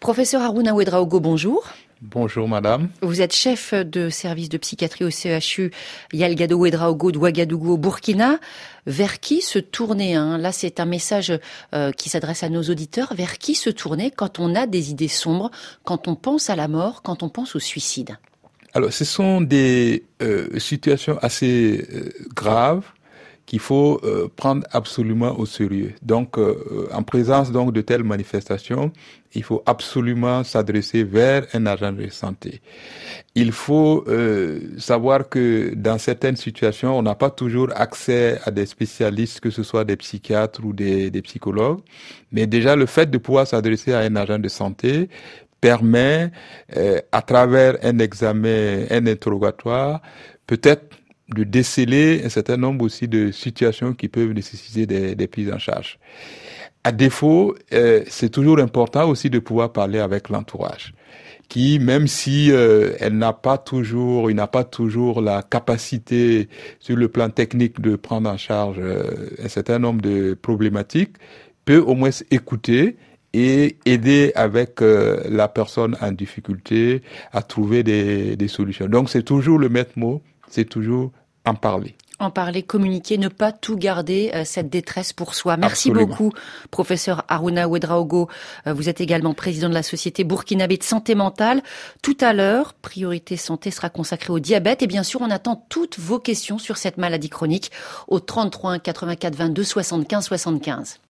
Professeur Harouna Ouedraogo, bonjour. Bonjour madame. Vous êtes chef de service de psychiatrie au CHU Yalgado Ouedraogo de Ouagadougou au Burkina. Vers qui se tourner Là, c'est un message qui s'adresse à nos auditeurs. Vers qui se tourner quand on a des idées sombres, quand on pense à la mort, quand on pense au suicide? Alors, ce sont des situations assez graves qu'il faut prendre absolument au sérieux. Donc, en présence donc de telles manifestations, il faut absolument s'adresser vers un agent de santé. Il faut savoir que dans certaines situations, on n'a pas toujours accès à des spécialistes, que ce soit des psychiatres ou des psychologues. Mais déjà, le fait de pouvoir s'adresser à un agent de santé permet, à travers un examen, un interrogatoire, peut-être de déceler un certain nombre aussi de situations qui peuvent nécessiter des prises en charge. À défaut, c'est toujours important aussi de pouvoir parler avec l'entourage, qui, même si il n'a pas toujours la capacité sur le plan technique de prendre en charge un certain nombre de problématiques, peut au moins écouter et aider avec la personne en difficulté à trouver des solutions. Donc c'est toujours le maître mot, c'est toujours en parler. En parler, communiquer, ne pas tout garder cette détresse pour soi. Merci Absolument. beaucoup, professeur Harouna Ouedraogo. Vous êtes également président de la Société burkinabé de santé mentale. Tout à l'heure, Priorité Santé sera consacrée au diabète et bien sûr, on attend toutes vos questions sur cette maladie chronique au 33 1 84 22 75 75.